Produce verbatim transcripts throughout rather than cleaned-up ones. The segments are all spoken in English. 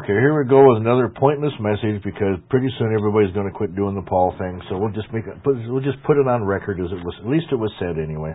Okay, here we go with another pointless message because pretty soon everybody's going to quit doing the Paul thing. So we'll just make it. We'll just put it on record as it was. At least it was said anyway.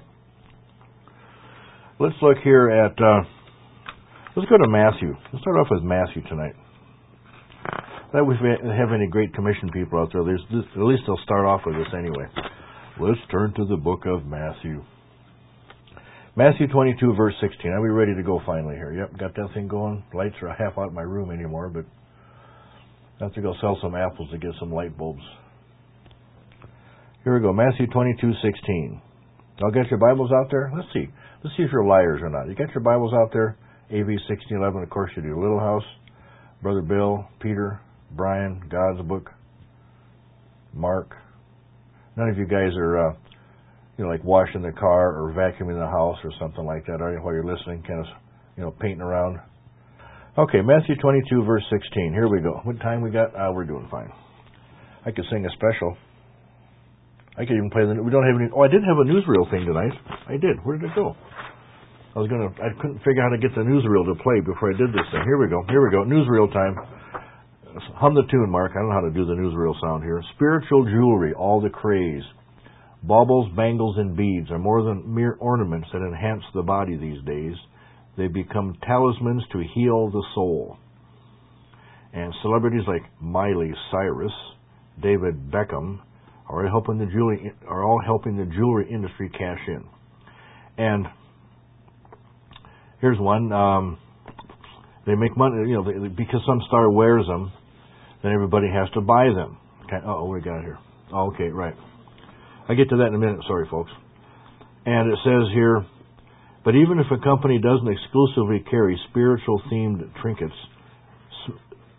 Let's look here at. Uh, let's go to Matthew. Let's start off with Matthew tonight. That if we have any Great Commission people out there, there's this, at least they'll start off with this anyway. Let's turn to the book of Matthew. Matthew twenty-two, verse sixteen. Are we ready to go finally here? Yep, got that thing going. Lights are half out of my room anymore, but I have to go sell some apples to get some light bulbs. Here we go, Matthew twenty-two, sixteen. Y'all got your Bibles out there? Let's see. Let's see if you're liars or not. You got your Bibles out there? A V sixteen eleven, of course you do. Little House, Brother Bill, Peter, Brian, God's Book, Mark. None of you guys are... Uh, You know, like washing the car or vacuuming the house or something like that, are you, while you're listening, kind of, you know, painting around? Okay, Matthew twenty-two, verse sixteen. Here we go. What time we got? Uh, we're doing fine. I could sing a special. I could even play the... We don't have any... Oh, I did have a newsreel thing tonight. I did. Where did it go? I was going to... I couldn't figure out how to get the newsreel to play before I did this thing. Here we go. Here we go. Newsreel time. Hum the tune, Mark. I don't know how to do the newsreel sound here. Spiritual jewelry, all the craze. Baubles, bangles, and beads are more than mere ornaments that enhance the body these days. They become talismans to heal the soul. And celebrities like Miley Cyrus, David Beckham, are helping the jewelry are all helping the jewelry industry cash in. And here's one: um, they make money, you know, they, because some star wears them, then everybody has to buy them. Okay, oh, what we got here? Oh, okay, right. I'll get to that in a minute, sorry folks. And it says here, but even if a company doesn't exclusively carry spiritual-themed trinkets, do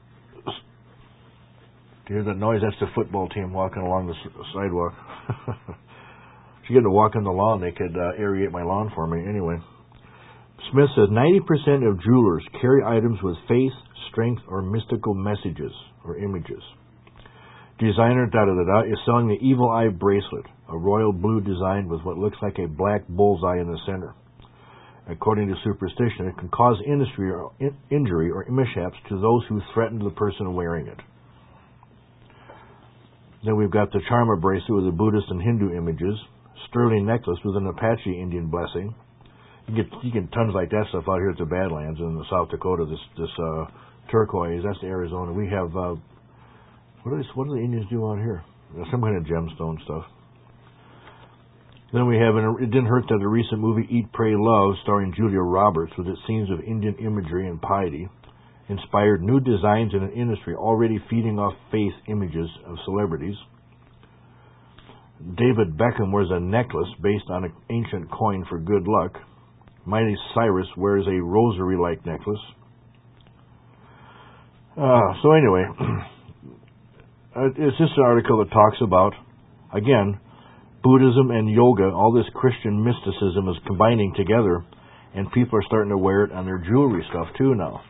you hear that noise? That's the football team walking along the sidewalk. If you get to walk on the lawn, they could uh, aerate my lawn for me. Anyway, Smith says ninety percent of jewelers carry items with faith, strength, or mystical messages or images. Designer da-da-da-da is selling the Evil Eye bracelet, a royal blue design with what looks like a black bullseye in the center. According to superstition, it can cause injury or, in, injury or mishaps to those who threaten the person wearing it. Then we've got the Charma bracelet with the Buddhist and Hindu images, sterling necklace with an Apache Indian blessing. You get, you get tons like that stuff out here at the Badlands in the South Dakota, this, this uh, turquoise, that's the Arizona. We have... Uh, What, is, what do the Indians do out here? Some kind of gemstone stuff. Then we have, an, it didn't hurt that the recent movie Eat, Pray, Love, starring Julia Roberts, with its scenes of Indian imagery and piety, inspired new designs in an industry already feeding off faith images of celebrities. David Beckham wears a necklace based on an ancient coin for good luck. Miley Cyrus wears a rosary-like necklace. Uh, so anyway... Uh, it's just an article that talks about, again, Buddhism and yoga, all this Christian mysticism is combining together, and people are starting to wear it on their jewelry stuff too now.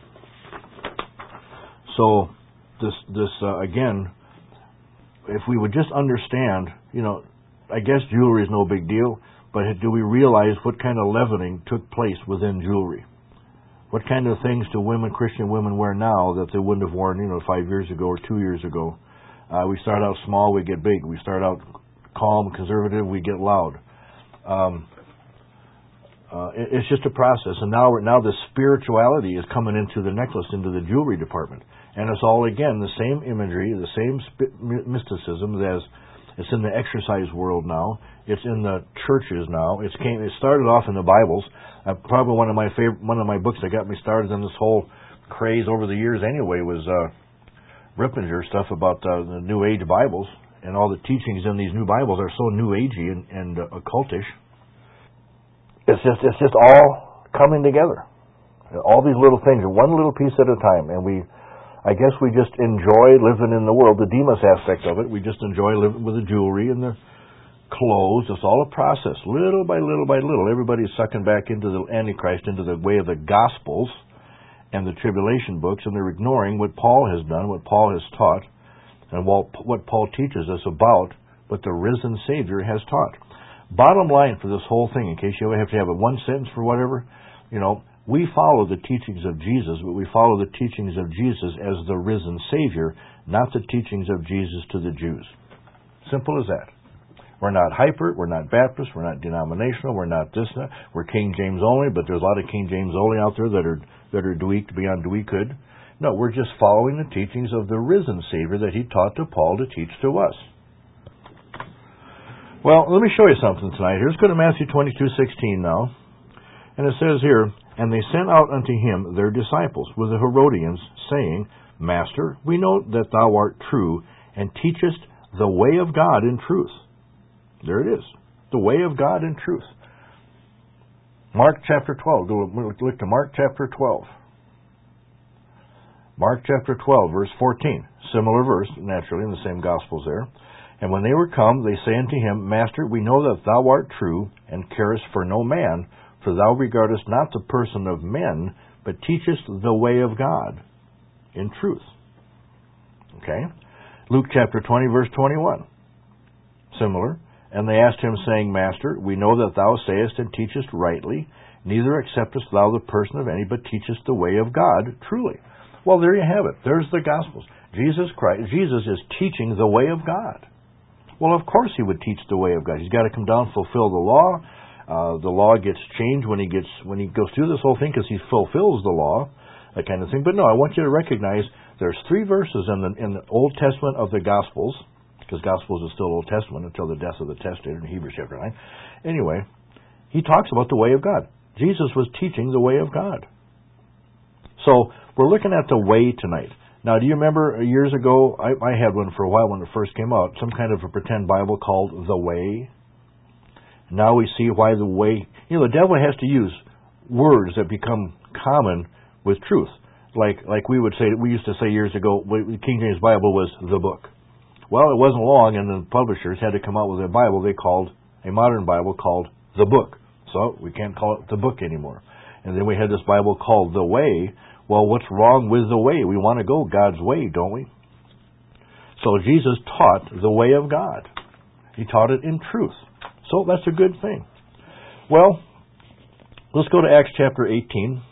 So, this, this uh, again, if we would just understand, you know, I guess jewelry is no big deal, but do we realize what kind of leavening took place within jewelry? What kind of things do women, Christian women, wear now that they wouldn't have worn, you know, five years ago or two years ago? Uh, we start out small, we get big. We start out calm, conservative, we get loud. Um, uh, it, it's just a process. And now, we're, now the spirituality is coming into the necklace, into the jewelry department. And it's all, again, the same imagery, the same sp- mysticism as it's in the exercise world now. It's in the churches now. It's came, it started off in the Bibles. Uh, probably one of my favorite, one of my books that got me started in this whole craze over the years anyway was... Uh, Rippinger stuff about uh, the New Age Bibles, and all the teachings in these new Bibles are so New Agey and, and uh, occultish. It's just it's just all coming together. All these little things, one little piece at a time, and we, I guess we just enjoy living in the world, the Demas aspect of it. We just enjoy living with the jewelry and the clothes. It's all a process, little by little by little. Everybody's sucking back into the Antichrist, into the way of the Gospels and the tribulation books, and they're ignoring what Paul has done, what Paul has taught, and what Paul teaches us about what the risen Savior has taught. Bottom line for this whole thing, in case you have to have a one sentence for whatever, you know, We follow the teachings of Jesus, but we follow the teachings of Jesus as the risen Savior, not the teachings of Jesus to the Jews. Simple as that. We're not hyper, we're not Baptist, we're not denominational, we're not this, that. We're King James only, but there's a lot of King James only out there that are that are tweaked beyond we could. No, we're just following the teachings of the risen Savior that he taught to Paul to teach to us. Well, let me show you something tonight. Here's go to Matthew twenty-two sixteen now. And it says here, "And they sent out unto him their disciples with the Herodians, saying, Master, we know that thou art true, and teachest the way of God in truth." There it is. The way of God in truth. Mark chapter twelve. Go look to Mark chapter twelve. Mark chapter twelve, verse fourteen. Similar verse, naturally, in the same Gospels there. "And when they were come, they say unto him, Master, we know that thou art true, and carest for no man, for thou regardest not the person of men, but teachest the way of God in truth." Okay? Luke chapter twenty, verse twenty-one. Similar. "And they asked him, saying, Master, we know that thou sayest and teachest rightly, neither acceptest thou the person of any, but teachest the way of God truly." Well, there you have it. There's the Gospels. Jesus Christ, Jesus is teaching the way of God. Well, of course he would teach the way of God. He's got to come down, fulfill the law. Uh, the law gets changed when he gets when he goes through this whole thing because he fulfills the law, that kind of thing. But no, I want you to recognize there's three verses in the in the Old Testament of the Gospels, because Gospels is still Old Testament until the death of the testator in Hebrews chapter nine. Anyway, he talks about the way of God. Jesus was teaching the way of God. So we're looking at the way tonight. Now, do you remember years ago, I, I had one for a while when it first came out, some kind of a pretend Bible called The Way. Now we see why the way, you know, the devil has to use words that become common with truth. Like like we would say, we used to say years ago, King James Bible was the book. Well, it wasn't long, and the publishers had to come out with a Bible they called, a modern Bible called the book. So we can't call it the book anymore. And then we had this Bible called the Way. Well, what's wrong with the way? We want to go God's way, don't we? So Jesus taught the way of God. He taught it in truth. So that's a good thing. Well, let's go to Acts chapter eighteen.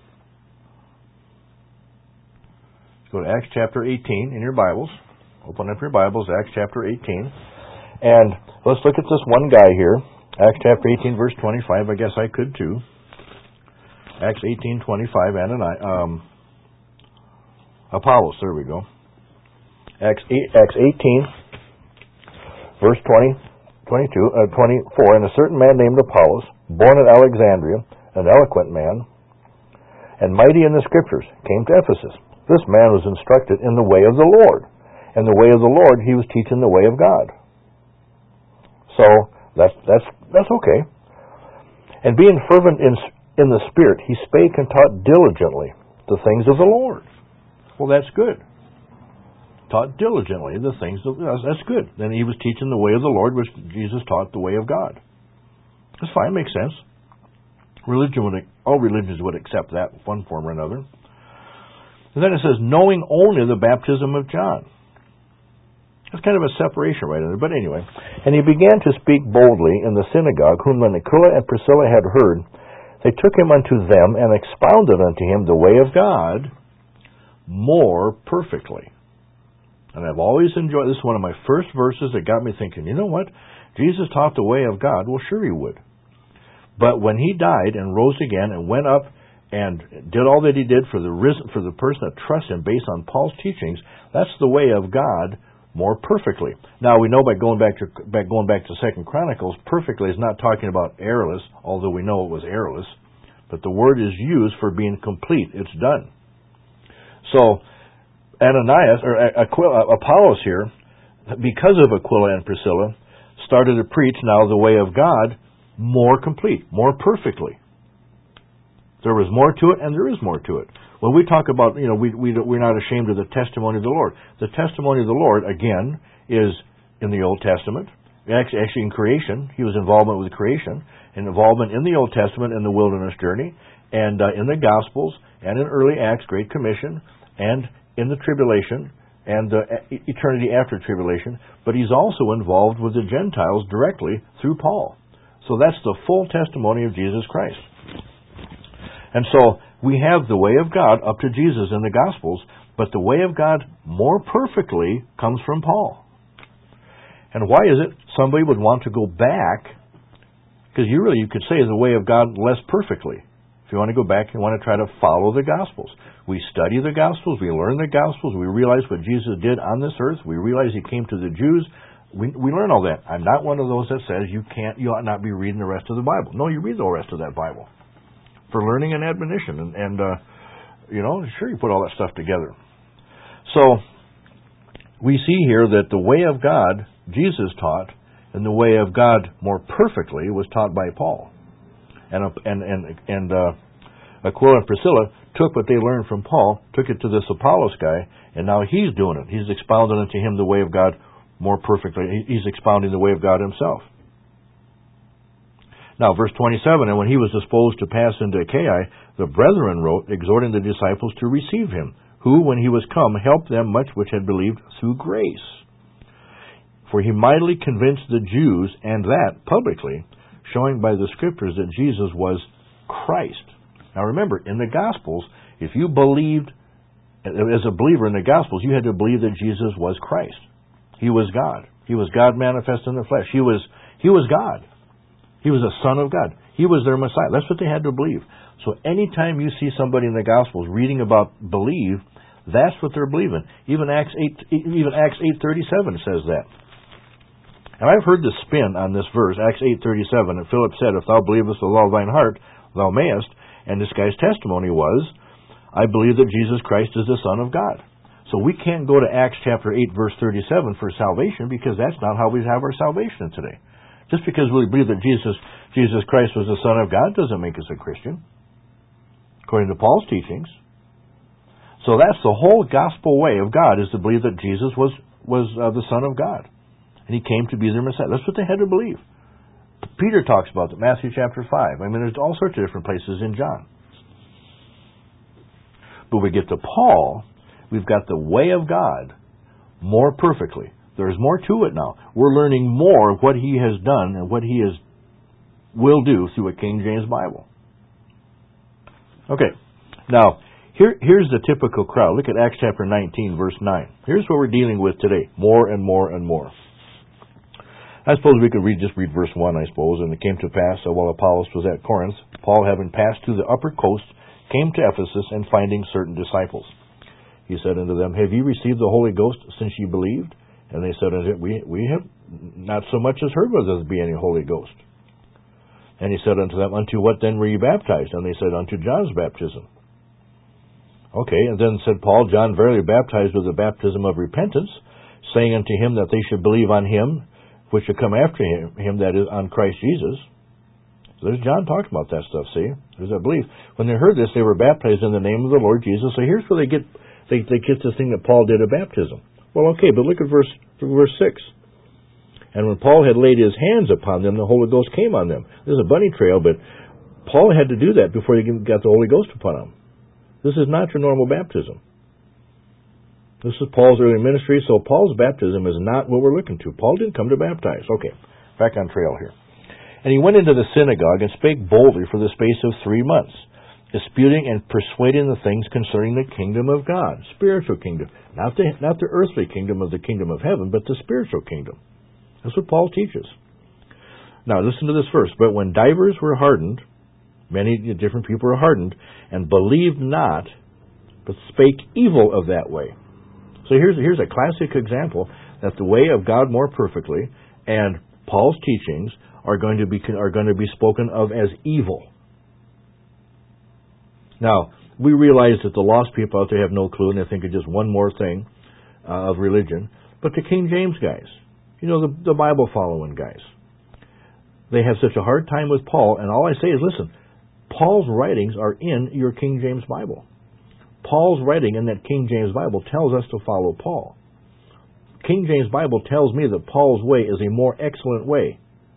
Let's go to Acts chapter eighteen in your Bibles. Open up your Bibles, Acts chapter eighteen. And let's look at this one guy here. Acts chapter eighteen, verse twenty-five. I guess I could too. Acts eighteen, twenty-five, Ananias, um, Apollos, there we go. Acts, eight, Acts eighteen, verse twenty, twenty-two, uh, twenty-four, "And a certain man named Apollos, born at Alexandria, an eloquent man, and mighty in the Scriptures, came to Ephesus. This man was instructed in the way of the Lord. And the way of the Lord, he was teaching the way of God." So, that's, that's, that's okay. "And being fervent in In the Spirit, he spake and taught diligently the things of the Lord." Well, that's good. Taught diligently the things of that's good. Then he was teaching the way of the Lord, which Jesus taught the way of God. That's fine, makes sense. Religion would, all religions would accept that in one form or another. And then it says, "knowing only the baptism of John." That's kind of a separation right in there. But anyway, "And he began to speak boldly in the synagogue, whom when Aquila and Priscilla had heard, they took him unto them and expounded unto him the way of God more perfectly." And I've always enjoyed, this is one of my first verses that got me thinking, you know what? Jesus taught the way of God. Well, sure he would. But when he died and rose again and went up and did all that he did for the risen, for the person that trusts him based on Paul's teachings, that's the way of God more perfectly. Now we know by going back to back going back to Second Chronicles, perfectly is not talking about errorless, although we know it was errorless, but the word is used for being complete. It's done. So Ananias or Aquila, Apollos here, because of Aquila and Priscilla, started to preach now the way of God more complete, more perfectly. There was more to it, and there is more to it. When we talk about, you know, we, we, we're not ashamed of the testimony of the Lord. The testimony of the Lord, again, is in the Old Testament. Actually, actually in creation. He was involvement with creation, and involvement in the Old Testament in the wilderness journey, and uh, in the Gospels, and in early Acts, Great Commission, and in the tribulation, and uh, eternity after tribulation. But he's also involved with the Gentiles directly through Paul. So that's the full testimony of Jesus Christ. And so we have the way of God up to Jesus in the Gospels, but the way of God more perfectly comes from Paul. And why is it somebody would want to go back? Because you really, you could say, the way of God less perfectly. If you want to go back and want to try to follow the Gospels. We study the Gospels, we learn the Gospels, we realize what Jesus did on this earth, we realize He came to the Jews, we, we learn all that. I'm not one of those that says you can't, you ought not be reading the rest of the Bible. No, you read the rest of that Bible for learning and admonition, and, and uh, you know, sure, you put all that stuff together. So, we see here that the way of God, Jesus taught, and the way of God more perfectly was taught by Paul. And, and, and, and uh, Aquila and Priscilla took what they learned from Paul, took it to this Apollos guy, and now he's doing it. He's expounding unto him the way of God more perfectly. He's expounding the way of God himself. Now, verse twenty-seven, and when he was disposed to pass into Achaia, the brethren wrote, exhorting the disciples to receive him, who, when he was come, helped them much which had believed through grace. For he mightily convinced the Jews, and that publicly, showing by the Scriptures that Jesus was Christ. Now remember, in the Gospels, if you believed, as a believer in the Gospels, you had to believe that Jesus was Christ. He was God. He was God manifest in the flesh. He was, he was God. He was a Son of God. He was their Messiah. That's what they had to believe. So anytime you see somebody in the Gospels reading about believe, that's what they're believing. Even Acts eight, even Acts eight thirty-seven says that. And I've heard the spin on this verse, Acts eight thirty-seven, and Philip said, if thou believest with all thine heart, thou mayest. And this guy's testimony was, I believe that Jesus Christ is the Son of God. So we can't go to Acts chapter eight, verse thirty-seven for salvation, because that's not how we have our salvation today. Just because we believe that Jesus, Jesus Christ was the Son of God doesn't make us a Christian, according to Paul's teachings. So that's the whole gospel way of God, is to believe that Jesus was, was uh, the Son of God. And He came to be their Messiah. That's what they had to believe. Peter talks about it, Matthew chapter five. I mean, there's all sorts of different places in John. But we get to Paul, we've got the way of God more perfectly. There's more to it now. We're learning more of what He has done and what He is, will do through a King James Bible. Okay, now, here, here's the typical crowd. Look at Acts chapter nineteen, verse nine. Here's what we're dealing with today, more and more and more. I suppose we could read just read verse one, I suppose. And it came to pass that while Apollos was at Corinth, Paul, having passed through the upper coast, came to Ephesus, and finding certain disciples. He said unto them, have ye received the Holy Ghost since ye believed? And they said unto him, we, we have not so much as heard whether there be any Holy Ghost. And he said unto them, unto what then were ye baptized? And they said, unto John's baptism. Okay, and then said Paul, John verily baptized with the baptism of repentance, saying unto him that they should believe on him, which should come after him, him that is on Christ Jesus. So there's John talking about that stuff, see? There's that belief. When they heard this, they were baptized in the name of the Lord Jesus. So here's where they get they, they get this thing that Paul did at baptism. Well, okay, but look at verse verse six. And when Paul had laid his hands upon them, the Holy Ghost came on them. This is a bunny trail, but Paul had to do that before he got the Holy Ghost upon him. This is not your normal baptism. This is Paul's early ministry, so Paul's baptism is not what we're looking to. Paul didn't come to baptize. Okay, back on trail here. And he went into the synagogue and spake boldly for the space of three months, disputing and persuading the things concerning the kingdom of God, spiritual kingdom, not the, not the earthly kingdom of the kingdom of heaven, but the spiritual kingdom. That's what Paul teaches. Now listen to this verse. But when divers were hardened, many different people were hardened, and believed not, but spake evil of that way. So here's, here's a classic example that the way of God more perfectly and Paul's teachings are going to be are going to be spoken of as evil. Now, we realize that the lost people out there have no clue, and they think of just one more thing uh, of religion. But the King James guys, you know, the, the Bible-following guys, they have such a hard time with Paul, and all I say is, listen, Paul's writings are in your King James Bible. Paul's writing in that King James Bible tells us to follow Paul. King James Bible tells me that Paul's way is a more excellent way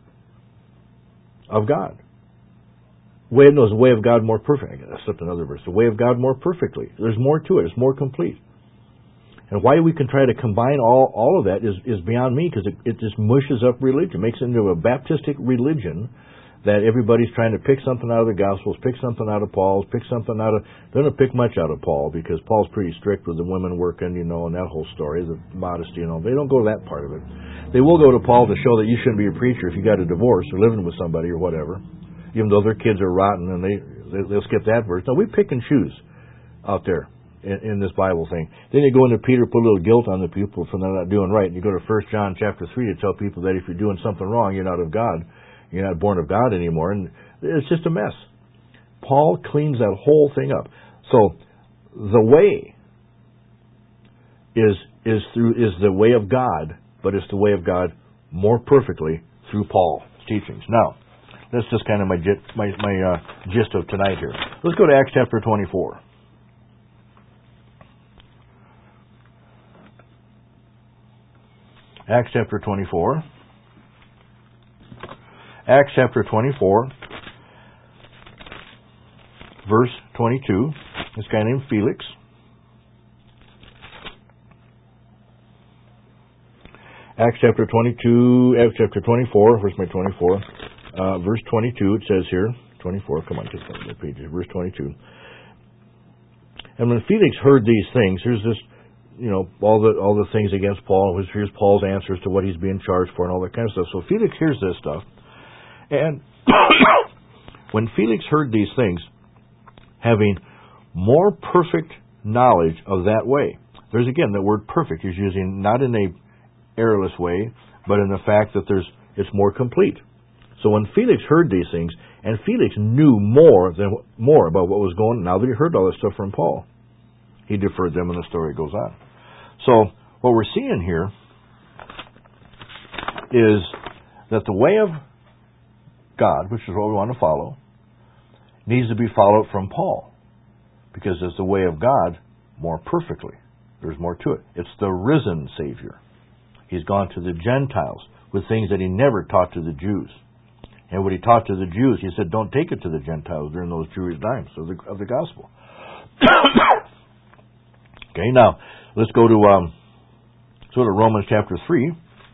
of God. Way no, the way of God more perfect. I gotta slip another verse. The way of God more perfectly. There's more to it. It's more complete. And why we can try to combine all, all of that is, is beyond me, because it, it just mushes up religion, makes it into a Baptistic religion that everybody's trying to pick something out of the Gospels, pick something out of Paul's, pick something out of... They don't pick much out of Paul, because Paul's pretty strict with the women working, you know, and that whole story, the modesty and all. They don't go to that part of it. They will go to Paul to show that you shouldn't be a preacher if you got a divorce or living with somebody or whatever, even though their kids are rotten, and they, they, they'll skip that verse. No, we pick and choose out there in, in this Bible thing. Then you go into Peter, put a little guilt on the people for they're not doing right, and you go to First John chapter three to tell people that if you're doing something wrong, you're not of God. You're not born of God anymore, and it's just a mess. Paul cleans that whole thing up. So the way is is through is the way of God, but it's the way of God more perfectly through Paul's teachings. Now, that's just kind of my my, my uh, gist of tonight here. Let's go to Acts chapter twenty-four. Acts chapter twenty-four. Acts chapter twenty-four, verse twenty-two. This guy named Felix. Acts chapter twenty-two, Acts chapter twenty-four, where's my twenty-four? Uh, verse twenty-two, it says here, twenty-four, come on, just the pages, verse twenty-two. And when Felix heard these things, here's this, you know, all the all the things against Paul, here's Paul's answers to what he's being charged for and all that kind of stuff. So Felix hears this stuff. And when Felix heard these things, having more perfect knowledge of that way, there's again that word perfect he's using not in a errorless way, but in the fact that there's it's more complete. So when Felix heard these things, and Felix knew more than more about what was going on, now that he heard all this stuff from Paul, he deferred them, and the story goes on. So what we're seeing here is that the way of God, which is what we want to follow, needs to be followed from Paul, because it's the way of God more perfectly. There's more to it. It's the risen Savior. He's gone to the Gentiles with things that he never taught to the Jews. And what he taught to the Jews, he said, don't take it to the Gentiles during those Jewish times of the, of the gospel. Okay, now, let's go to, um, let's go to Romans chapter three.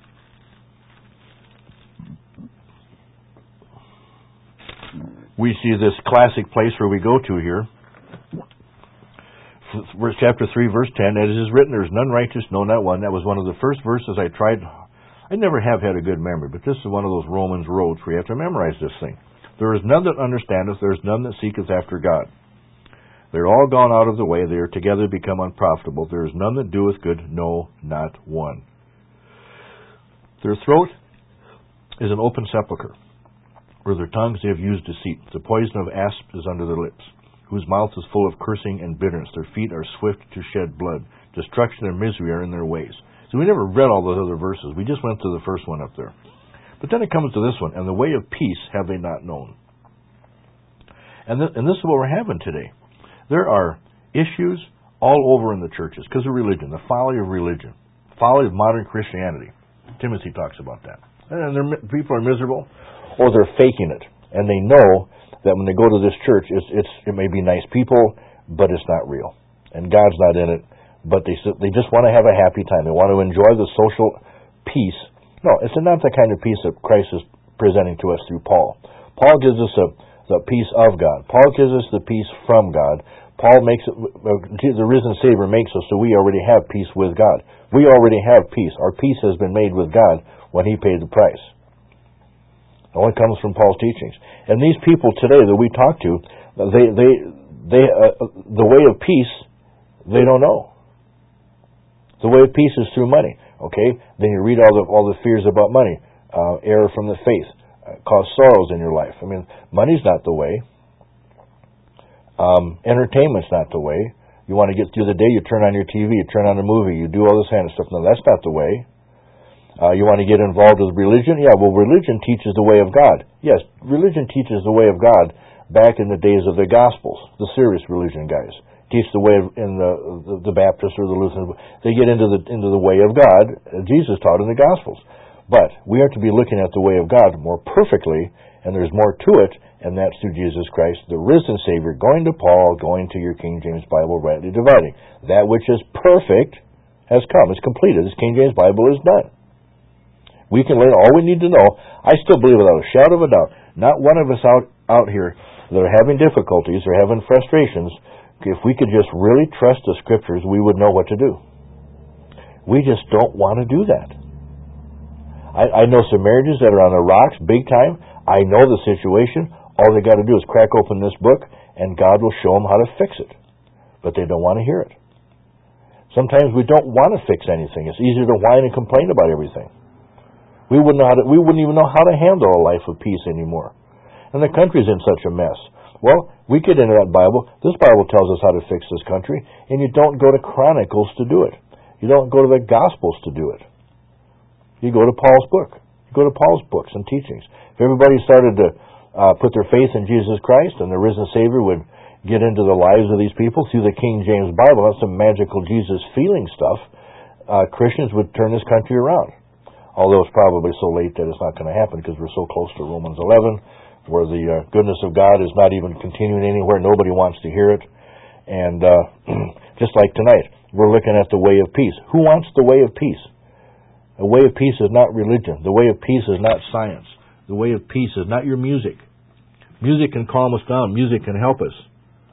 We see this classic place where we go to here. Verse chapter three, verse ten, as it is written, there is none righteous, no, not one. That was one of the first verses I tried. I never have had a good memory, but this is one of those Romans roads where you have to memorize this thing. There is none that understandeth, there is none that seeketh after God. They are all gone out of the way, they are together become unprofitable. There is none that doeth good, no, not one. Their throat is an open sepulchre. With their tongues they have used deceit. The poison of asp is under their lips, whose mouth is full of cursing and bitterness. Their feet are swift to shed blood. Destruction and misery are in their ways. So we never read all those other verses. We just went to the first one up there. But then it comes to this one, and the way of peace have they not known. And, th- and this is what we're having today. There are issues all over in the churches because of religion, the folly of religion, folly of modern Christianity. Timothy talks about that. And people are miserable, or they're faking it. And they know that when they go to this church, it's, it's it may be nice people, but it's not real. And God's not in it, but they they just want to have a happy time. They want to enjoy the social peace. No, it's not the kind of peace that Christ is presenting to us through Paul. Paul gives us a, the peace of God. Paul gives us the peace from God. Paul makes it, the risen Savior makes us so we already have peace with God. We already have peace. Our peace has been made with God when He paid the price. It only comes from Paul's teachings. And these people today that we talk to, they, they, they, uh, the way of peace, they don't know. The way of peace is through money. Okay, then you read all the all the fears about money, uh, error from the faith, uh, cause sorrows in your life. I mean, money's not the way. Um, entertainment's not the way. You want to get through the day, you turn on your T V, you turn on a movie, you do all this kind of stuff. No, that's not the way. Uh, you want to get involved with religion? Yeah, well, religion teaches the way of God. Yes, religion teaches the way of God back in the days of the Gospels, the serious religion guys. Teach the way of, in the, the the Baptists or the Lutherans. They get into the into the way of God. Jesus taught in the Gospels. But we are to be looking at the way of God more perfectly, and there's more to it, and that's through Jesus Christ, the risen Savior, going to Paul, going to your King James Bible, rightly dividing. That which is perfect has come. It's completed. This King James Bible is done. We can learn all we need to know. I still believe without a shadow of a doubt Not one of us out, out here that are having difficulties or having frustrations, if we could just really trust the Scriptures, we would know what to do. We just don't want to do that. I, I know some marriages that are on the rocks big time. I know the situation. All they got to do is crack open this book, and God will show them how to fix it. But they don't want to hear it. Sometimes we don't want to fix anything. It's easier to whine and complain about everything. We wouldn't know how to, we wouldn't even know how to handle a life of peace anymore. And the country's in such a mess. Well, we get into that Bible. This Bible tells us how to fix this country, and you don't go to Chronicles to do it. You don't go to the Gospels to do it. You go to Paul's book. You go to Paul's books and teachings. If everybody started to uh, put their faith in Jesus Christ and the risen Savior would get into the lives of these people through the King James Bible, that's some magical Jesus feeling stuff, uh, Christians would turn this country around. Although it's probably so late that it's not going to happen because we're so close to Romans eleven, where the uh, goodness of God is not even continuing anywhere. Nobody wants to hear it. And uh, just like tonight, we're looking at the way of peace. Who wants the way of peace? The way of peace is not religion. The way of peace is not science. The way of peace is not your music. Music can calm us down. Music can help us.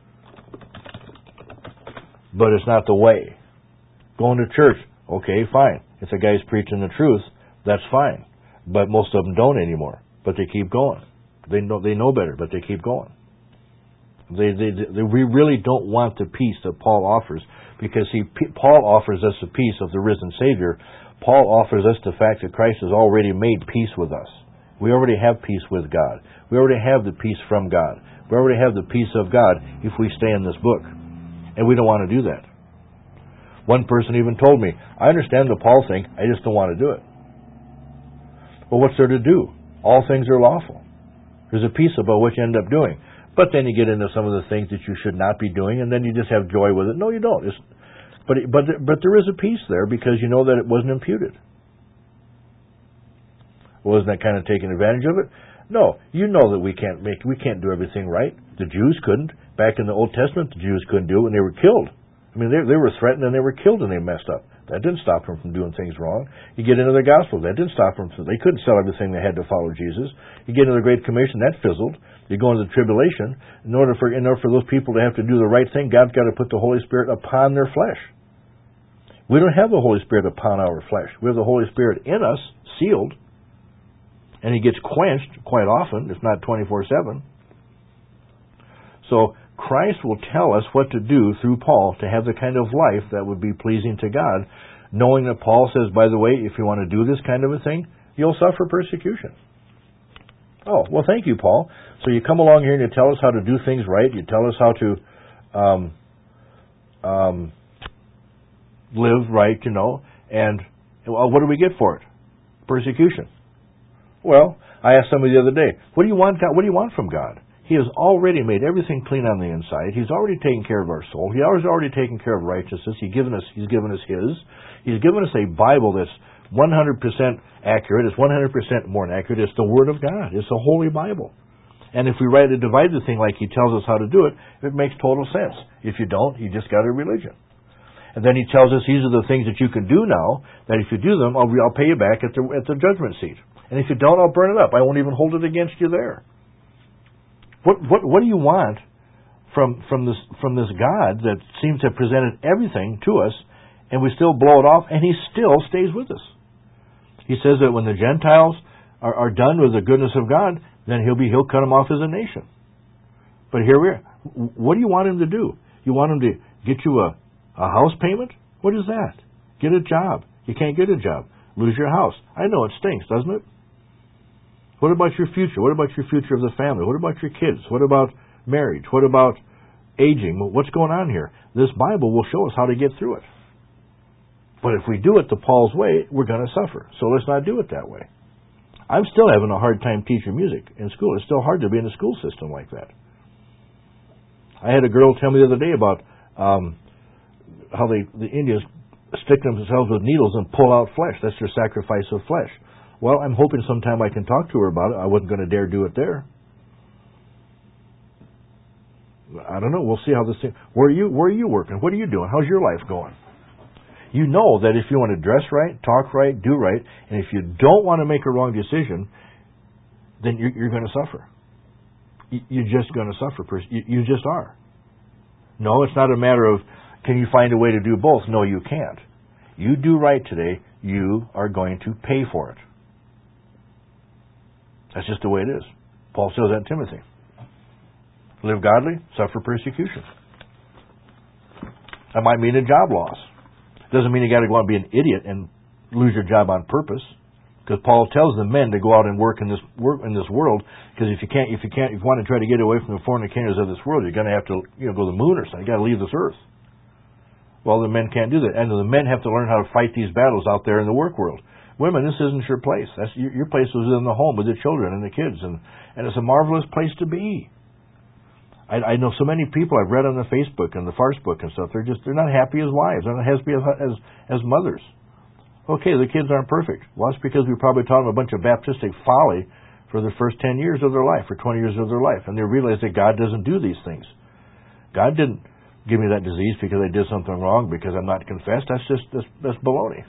But it's not the way. Going to church, okay, fine. If the guy's preaching the truth, that's fine. But most of them don't anymore. But they keep going. They know they know better, but they keep going. They, they, they, we really don't want the peace that Paul offers, because see, P- Paul offers us the peace of the risen Savior. Paul offers us the fact that Christ has already made peace with us. We already have peace with God. We already have the peace from God. We already have the peace of God if we stay in this book. And we don't want to do that. One person even told me, I understand the Paul thing, I just don't want to do it. Well, what's there to do? All things are lawful. There's a peace about what you end up doing. But then you get into some of the things that you should not be doing, and then you just have joy with it. No, you don't. It's, but, but, but there is a peace there because you know that it wasn't imputed. Well, isn't that kind of taking advantage of it? No, you know that we can't make, we can't do everything right. The Jews couldn't. Back in the Old Testament, the Jews couldn't do it when they were killed. I mean, they, they were threatened and they were killed and they messed up. That didn't stop them from doing things wrong. You get into the gospel, that didn't stop them from, they couldn't sell everything they had to follow Jesus. You get into the Great Commission, that fizzled. You go into the tribulation. In order for in order for those people to have to do the right thing, God's got to put the Holy Spirit upon their flesh. We don't have the Holy Spirit upon our flesh. We have the Holy Spirit in us, sealed, and He gets quenched quite often. It's not twenty-four seven. So Christ will tell us what to do through Paul to have the kind of life that would be pleasing to God, knowing that Paul says, by the way, if you want to do this kind of a thing, you'll suffer persecution. Oh, well, thank you, Paul. So you come along here and you tell us how to do things right. You tell us how to um, um, live right, you know. And well, what do we get for it? Persecution. Well, I asked somebody the other day, what do you want? God, what do you want from God? He has already made everything clean on the inside. He's already taken care of our soul. He has already taken care of righteousness. He's given us. He's given us His. He's given us a Bible that's one hundred percent accurate. It's one hundred percent more than accurate. It's the Word of God. It's the Holy Bible. And if we write to divide the thing like He tells us how to do it, it makes total sense. If you don't, you just got a religion. And then He tells us these are the things that you can do now, that if you do them, I'll, I'll pay you back at the, at the judgment seat. And if you don't, I'll burn it up. I won't even hold it against you there. What what what do you want from from this from this God that seems to have presented everything to us, and we still blow it off, and He still stays with us? He says that when the Gentiles are, are done with the goodness of God, then He'll be He'll cut them off as a nation. But here we are. What do you want Him to do? You want Him to get you a, a house payment? What is that? Get a job. You can't get a job. Lose your house. I know it stinks, doesn't it? What about your future? What about your future of the family? What about your kids? What about marriage? What about aging? What's going on here? This Bible will show us how to get through it. But if we do it the Paul's way, we're going to suffer. So let's not do it that way. I'm still having a hard time teaching music in school. It's still hard to be in a school system like that. I had a girl tell me the other day about um, how they, the Indians stick themselves with needles and pull out flesh. That's their sacrifice of flesh. Well, I'm hoping sometime I can talk to her about it. I wasn't going to dare do it there. I don't know. We'll see how this thing... Where are you, where are you working? What are you doing? How's your life going? You know that if you want to dress right, talk right, do right, and if you don't want to make a wrong decision, then you're, you're going to suffer. You, you're just going to suffer. You, you just are. No, it's not a matter of, can you find a way to do both? No, you can't. You do right today, you are going to pay for it. That's just the way it is. Paul says that in Timothy. Live godly, suffer persecution. That might mean a job loss. Doesn't mean you got to go out and be an idiot and lose your job on purpose. Because Paul tells the men to go out and work in this work in this world. Because if you can't, if you can't, if you want to try to get away from the fornicators of this world, you're going to have to, you know, go to the moon or something. You got to leave this earth. Well, the men can't do that, and the men have to learn how to fight these battles out there in the work world. Women, this isn't your place. That's your, your place is in the home with the children and the kids, and and it's a marvelous place to be. I, I know so many people I've read on the Facebook and the Farce book and stuff. They're just they're not happy as wives. They're not happy as as, as mothers. Okay, the kids aren't perfect. Well, that's because we probably taught them a bunch of Baptistic folly for the first ten years of their life, or twenty years of their life, and they realize that God doesn't do these things. God didn't give me that disease because I did something wrong because I'm not confessed. That's just that's, that's baloney.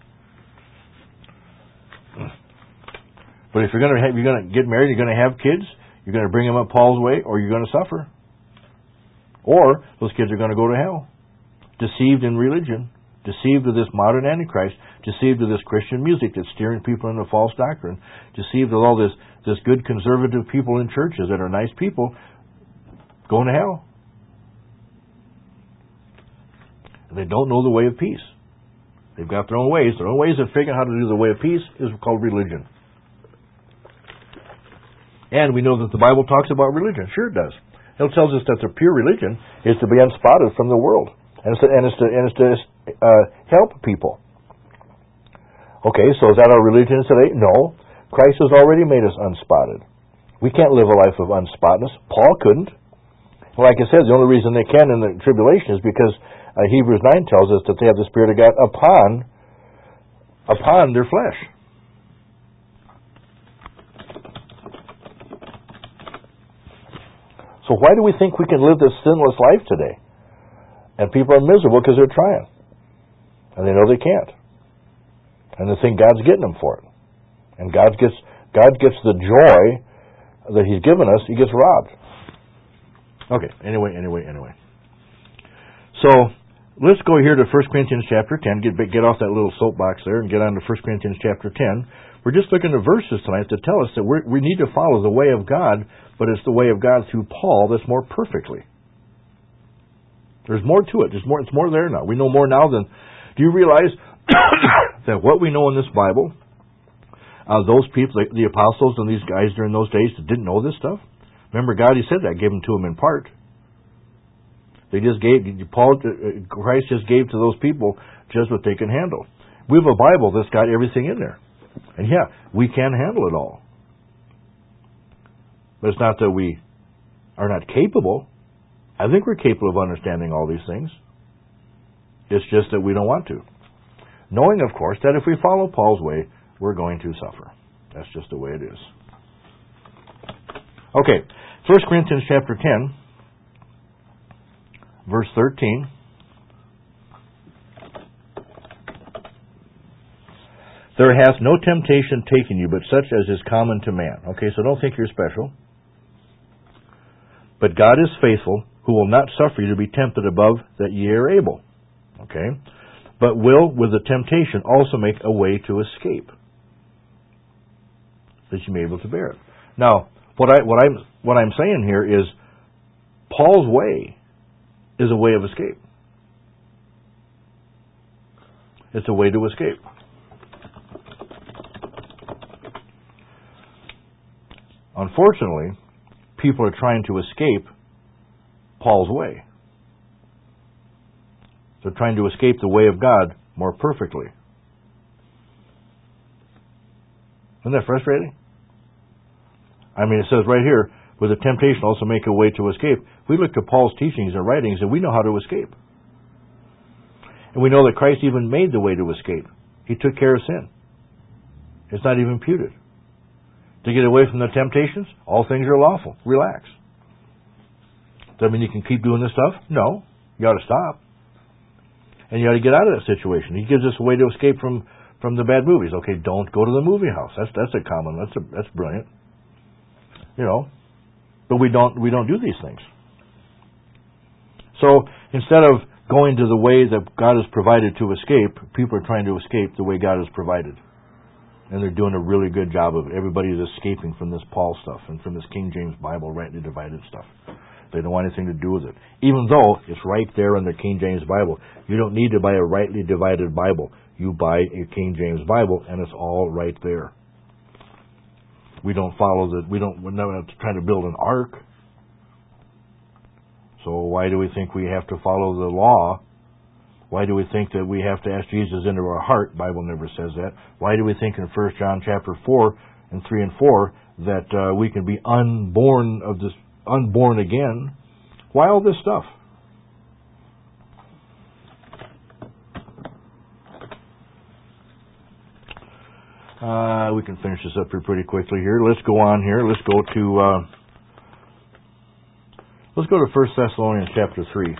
But if you're going to have, you're going to get married, you're going to have kids, you're going to bring them up Paul's way, or you're going to suffer, or those kids are going to go to hell, deceived in religion. Deceived of this modern Antichrist, deceived of this Christian music that's steering people into false doctrine, deceived of all this, this good conservative people in churches that are nice people, going to hell. And they don't know the way of peace. They've got their own ways. Their own ways of figuring out how to do the way of peace is called religion. And we know that the Bible talks about religion. Sure it does. It tells us that the pure religion is to be unspotted from the world. And it's to, and it's to, and it's to uh, help people. Okay, so is that our religion today? No. Christ has already made us unspotted. We can't live a life of unspotness. Paul couldn't. Like I said, the only reason they can in the tribulation is because uh, Hebrews nine tells us that they have the Spirit of God upon, upon their flesh. So why do we think we can live this sinless life today? And people are miserable because they're trying. And they know they can't. And they think God's getting them for it. And God gets God gets the joy that He's given us, He gets robbed. Okay, anyway, anyway, anyway. So, let's go here to First Corinthians chapter ten, get get off that little soapbox there and get on to First Corinthians chapter ten. We're just looking at verses tonight to tell us that we're, we need to follow the way of God, but it's the way of God through Paul that's more perfectly. There's more to it. There's more. It's more there now. We know more now than... Do you realize that what we know in this Bible, uh, those people, the, the apostles and these guys during those days that didn't know this stuff? Remember, God, He said that, gave them to them in part. They just gave, Paul, Christ just gave to those people just what they can handle. We have a Bible that's got everything in there. And yeah, we can handle it all. But it's not that we are not capable. I think we're capable of understanding all these things. It's just that we don't want to. Knowing, of course, that if we follow Paul's way, we're going to suffer. That's just the way it is. Okay, First Corinthians chapter ten, verse thirteen. There hath no temptation taken you, but such as is common to man. Okay, so don't think you're special. But God is faithful, who will not suffer you to be tempted above that ye are able. Okay? But will, with the temptation, also make a way to escape, that you may be able to bear it. Now, what I what I'm what I'm saying here is Paul's way is a way of escape. It's a way to escape. Unfortunately, people are trying to escape Paul's way. They're trying to escape the way of God more perfectly. Isn't that frustrating? I mean, it says right here, with the temptation also make a way to escape. We look to Paul's teachings and writings and we know how to escape. And we know that Christ even made the way to escape. He took care of sin. It's not even imputed. To get away from the temptations, all things are lawful. Relax. Does that mean you can keep doing this stuff? No. You ought to stop. And you ought to get out of that situation. He gives us a way to escape from, from the bad movies. Okay, don't go to the movie house. That's that's a common, that's a, that's brilliant. you know, but we don't we don't do these things. So instead of going to the way that God has provided to escape, people are trying to escape the way God has provided. And they're doing a really good job of it. Everybody's escaping from this Paul stuff and from this King James Bible rightly divided stuff. They don't want anything to do with it. Even though it's right there in the King James Bible. You don't need to buy a rightly divided Bible. You buy a King James Bible and it's all right there. We don't follow the, we don't, we're not trying to build an ark. So why do we think we have to follow the law? Why do we think that we have to ask Jesus into our heart? The Bible never says that. Why do we think in First John chapter four and three and four that uh, we can be unborn of this, unborn again? Why all this stuff? Uh, we can finish this up here pretty quickly here. Let's go on here. Let's go to uh, let's go to First Thessalonians chapter three.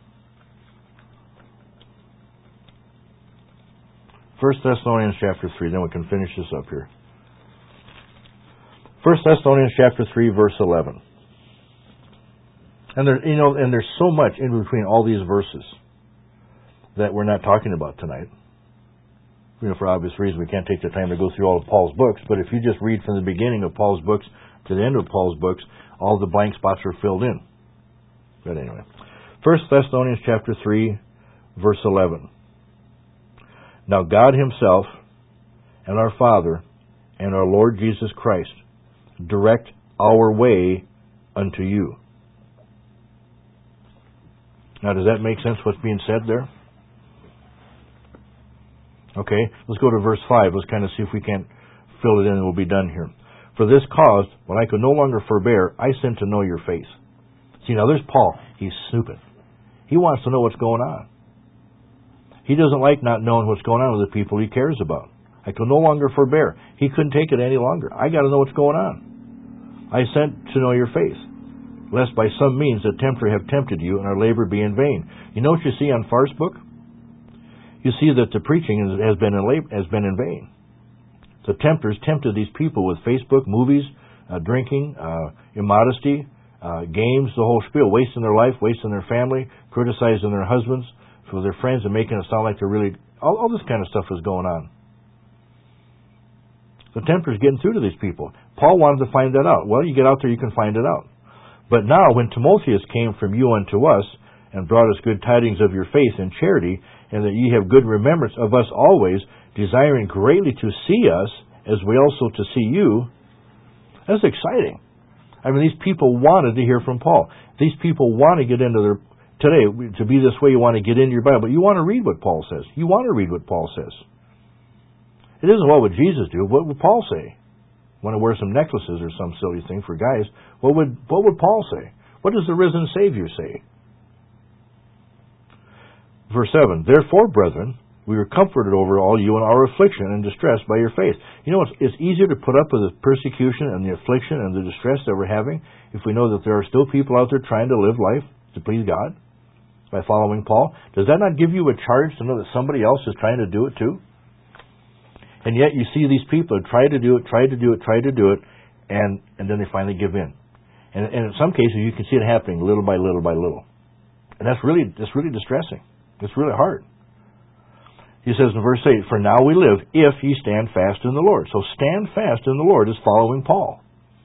First Thessalonians chapter three, then we can finish this up here. First Thessalonians chapter three, verse eleven. And there, you know, and there's so much in between all these verses that we're not talking about tonight. You know, for obvious reasons, we can't take the time to go through all of Paul's books. But if you just read from the beginning of Paul's books to the end of Paul's books, all the blank spots are filled in. But anyway, First Thessalonians chapter three, verse eleven. Now God Himself and our Father and our Lord Jesus Christ direct our way unto you. Now, does that make sense what's being said there? Okay, let's go to verse five. Let's kind of see if we can't fill it in and we'll be done here. For this cause, when I could no longer forbear, I sent to know your faith. See, now there's Paul. He's snooping. He wants to know what's going on. He doesn't like not knowing what's going on with the people he cares about. I could no longer forbear. He couldn't take it any longer. I got to know what's going on. I sent to know your faith, lest by some means the tempter have tempted you and our labor be in vain. You know what you see on Facebook? You see that the preaching has been in, labor, has been in vain. The tempters tempted these people with Facebook, movies, uh, drinking, uh, immodesty, uh, games, the whole spiel, wasting their life, wasting their family, criticizing their husbands, for their friends and making it sound like they're really... All, all this kind of stuff was going on. The tempter's getting through to these people. Paul wanted to find that out. Well, you get out there, you can find it out. But now, when Timotheus came from you unto us, and brought us good tidings of your faith and charity, and that ye have good remembrance of us always, desiring greatly to see us, as we also to see you, that's exciting. I mean, these people wanted to hear from Paul. These people want to get into their... Today, to be this way, you want to get into your Bible. You want to read what Paul says. You want to read what Paul says. It isn't what would Jesus do. What would Paul say? Want to wear some necklaces or some silly thing for guys. What would what would Paul say? What does the risen Savior say? Verse seven, therefore, brethren, we were comforted over all you in our affliction and distress by your faith. You know, it's, it's easier to put up with the persecution and the affliction and the distress that we're having if we know that there are still people out there trying to live life to please God by following Paul. Does that not give you a charge to know that somebody else is trying to do it too? And yet you see these people try to do it, try to do it, try to do it, and, and then they finally give in. And, and in some cases you can see it happening little by little by little. And that's really, that's really distressing. It's really hard. He says in verse eight, for now we live if ye stand fast in the Lord. So stand fast in the Lord is following Paul.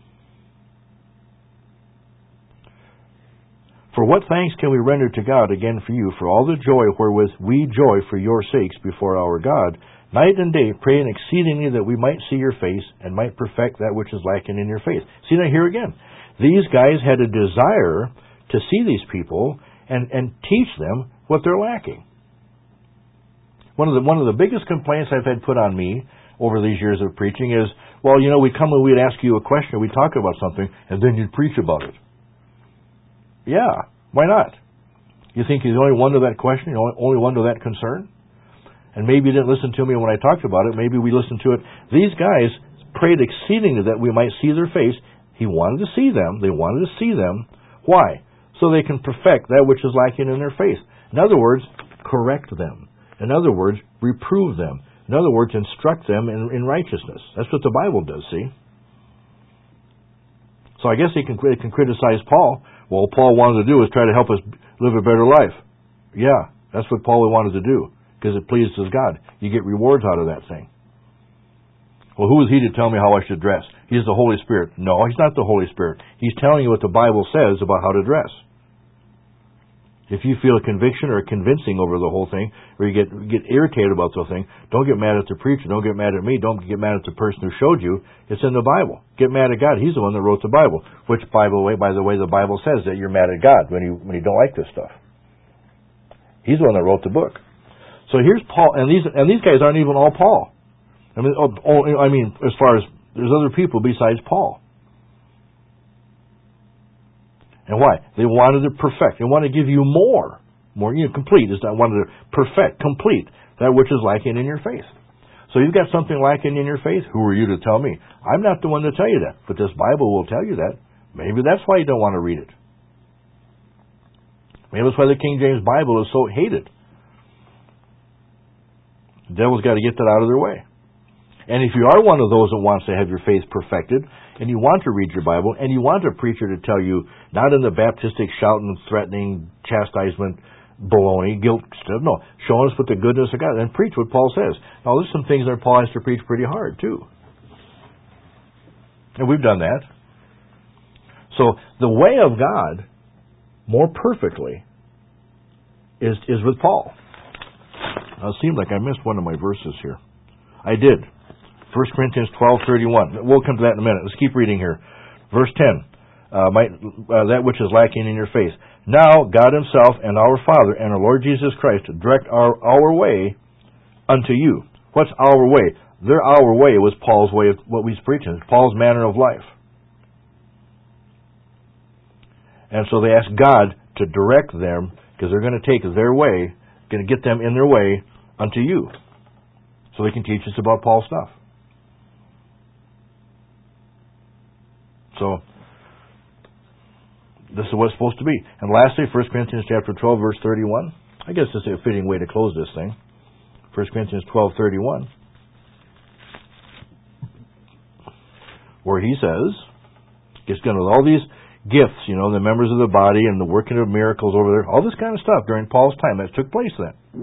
For what thanks can we render to God again for you, for all the joy wherewith we joy for your sakes before our God, night and day praying exceedingly that we might see your face and might perfect that which is lacking in your faith. See, now here again, these guys had a desire to see these people and, and teach them what they're lacking. One of the one of the biggest complaints I've had put on me over these years of preaching is, well, you know, we come and we'd ask you a question, we'd talk about something, and then you'd preach about it. Yeah, why not? You think you're the only one to that question, the only one to that concern? And maybe you didn't listen to me when I talked about it. Maybe we listened to it. These guys prayed exceedingly that we might see their face. He wanted to see them. They wanted to see them. Why? So they can perfect that which is lacking in their faith. In other words, correct them. In other words, reprove them. In other words, instruct them in, in righteousness. That's what the Bible does, see? So I guess they can, they can criticize Paul. Well, all Paul wanted to do was try to help us live a better life. Yeah, that's what Paul wanted to do, because it pleases God. You get rewards out of that thing. Well, who is he to tell me how I should dress? He's the Holy Spirit. No, he's not the Holy Spirit. He's telling you what the Bible says about how to dress. If you feel a conviction or a convincing over the whole thing, or you get get irritated about the thing, don't get mad at the preacher. Don't get mad at me. Don't get mad at the person who showed you. It's in the Bible. Get mad at God. He's the one that wrote the Bible. Which, by the way, by the way, the Bible says that you're mad at God when you when you don't like this stuff. He's the one that wrote the book. So here's Paul, and these and these guys aren't even all Paul. I mean, oh, oh, I mean, as far as there's other people besides Paul. And why? They wanted to perfect. They wanted to give you more. More, you know, complete. Is that wanted to perfect, complete that which is lacking in your faith. So you've got something lacking in your faith. Who are you to tell me? I'm not the one to tell you that. But this Bible will tell you that. Maybe that's why you don't want to read it. Maybe that's why the King James Bible is so hated. The devil's got to get that out of their way. And if you are one of those that wants to have your faith perfected, and you want to read your Bible, and you want a preacher to tell you, not in the Baptistic shouting, threatening, chastisement, baloney, guilt stuff, no, show us with the goodness of God, and preach what Paul says. Now, there's some things that Paul has to preach pretty hard, too. And we've done that. So, the way of God, more perfectly, is, is with Paul. Now, it seemed like I missed one of my verses here. I did. First Corinthians twelve thirty-one. We'll come to that in a minute. Let's keep reading here. Verse ten. Uh, might, uh, that which is lacking in your faith. Now God Himself and our Father and our Lord Jesus Christ direct our, our way unto you. What's our way? Their our way was Paul's way of what he's preaching. Paul's manner of life. And so they ask God to direct them, because they're going to take their way, going to get them in their way unto you. So they can teach us about Paul's stuff. So, this is what it's supposed to be. And lastly, First Corinthians chapter twelve, verse thirty-one. I guess this is a fitting way to close this thing. First Corinthians twelve, thirty-one. Where he says, it's going to all these gifts, you know, the members of the body and the working of miracles over there, all this kind of stuff during Paul's time that took place then.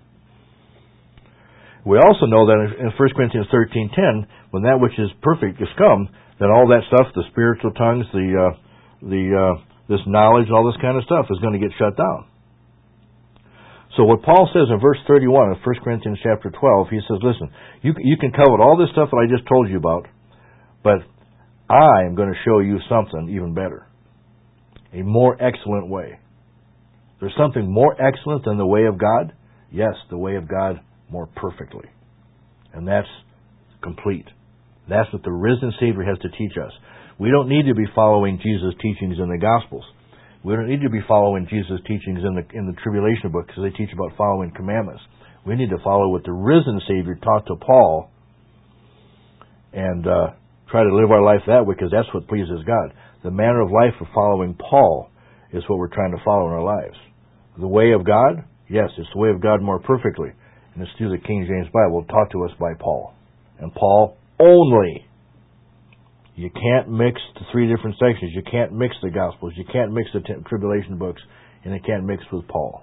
We also know that in First Corinthians thirteen ten, when that which is perfect is come, then all that stuff, the spiritual tongues, the uh, the uh, this knowledge, all this kind of stuff is going to get shut down. So what Paul says in verse thirty-one of First Corinthians chapter twelve, he says, listen, you you can cover all this stuff that I just told you about, but I am going to show you something even better, a more excellent way. There's something more excellent than the way of God? Yes, the way of God more perfectly. And that's complete. That's what the risen Savior has to teach us. We don't need to be following Jesus' teachings in the Gospels. We don't need to be following Jesus' teachings in the in the tribulation book, because they teach about following commandments. We need to follow what the risen Savior taught to Paul and uh, try to live our life that way, because that's what pleases God. The manner of life of following Paul is what we're trying to follow in our lives. The way of God, yes, it's the way of God more perfectly. And it's through the King James Bible taught to us by Paul. And Paul only. You can't mix the three different sections. You can't mix the Gospels. You can't mix the t- tribulation books. And it can't mix with Paul.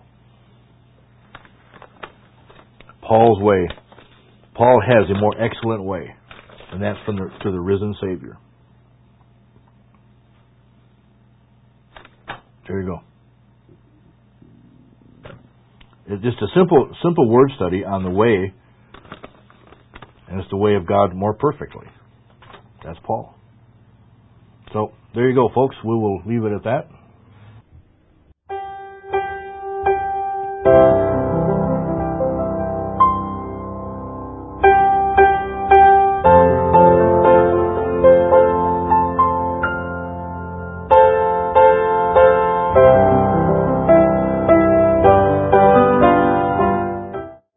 Paul's way. Paul has a more excellent way. And that's from the, to the risen Savior. There you go. It's just a simple, simple word study on the way, and it's the way of God more perfectly. That's Paul. So, there you go, folks. We will leave it at that.